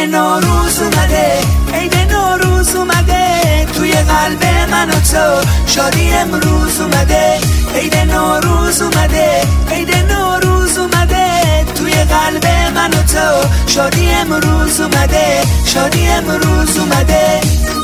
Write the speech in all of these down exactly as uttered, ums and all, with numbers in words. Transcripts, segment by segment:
نوروز اومده، عید نوروز اومده، توی قلب من و تو شادی امروز اومده. عید نوروز اومده، عید نوروز اومده، توی قلب من و تو شادی امروز اومده، شادی امروز اومده.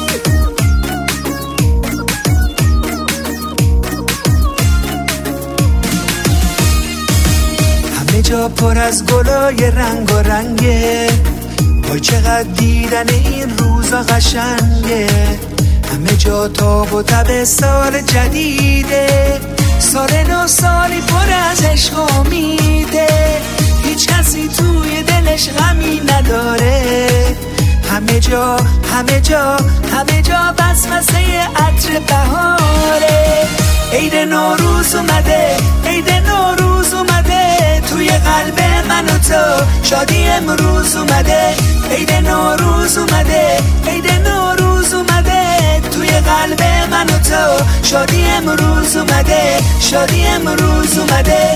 همه جا پر از گلای رنگ و رنگه، وای چقدر دیدن این روزا قشنگه. همه جا تاب و تب سال جدیده، سال نو سالی پر از عشق و امیده، هیچ کسی توی دلش غمی نداره. همه جا همه جا همه جا بسمسه عطر بهاره. عید نوروز اومده، عید نوروز اومده، توی قلب من و تو شادی امروز اومده. عید نوروز اومده، عید نوروز اومده، توی قلب من و تو شادی امروز اومده، شادی امروز اومده.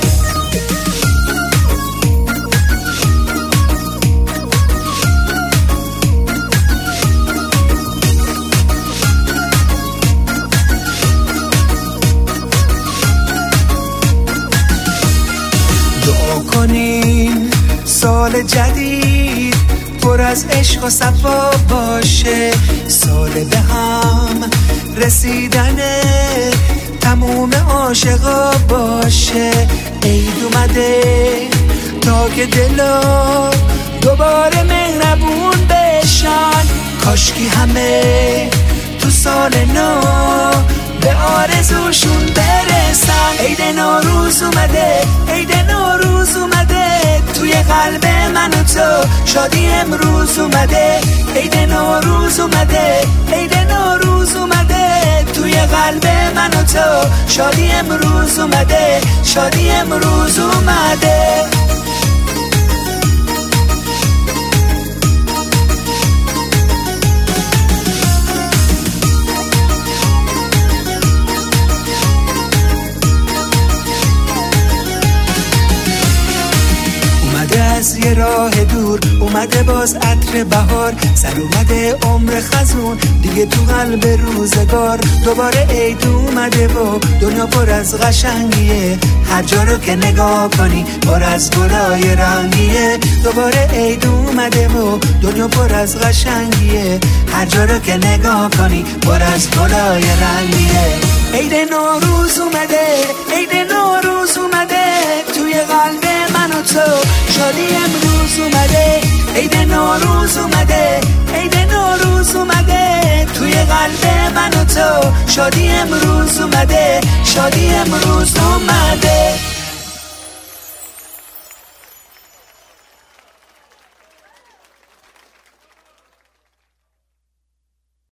دعا کنیم سال جدید پر از عشق و صفا باشه، سال به هم رسیدن تموم عاشقا باشه. عید اومده تا که دلا دوباره مهربون بشن، کاشکی همه تو سال نو به آرزوشون برسن. عید نوروز اومده، عید نوروز اومده، توی قلب من و تو شادی امروز اومده. عید نوروز اومده، عید نوروز اومده، توی قلب من و تو شادی امروز اومده، شادی امروز اومده. از یه راه دور اومده باز عطر بهار، سر اومده عمر خزون دیگه تو قلب روزگار. دوباره عید اومده و دنیا پر از قشنگیه، هر جا رو که نگاه کنی پر از گلای رنگیه. دوباره عید اومده و دنیا پر از قشنگیه، هر جا رو که نگاه کنی پر از گلای رنگیه. عید نوروز اومده، عید نوروز اومده، توی قلب من و تو شادی امروز اومده. عید نوروز اومده، عید نوروز اومده، توی قلب من و تو شادی امروز اومده، شادی امروز اومده.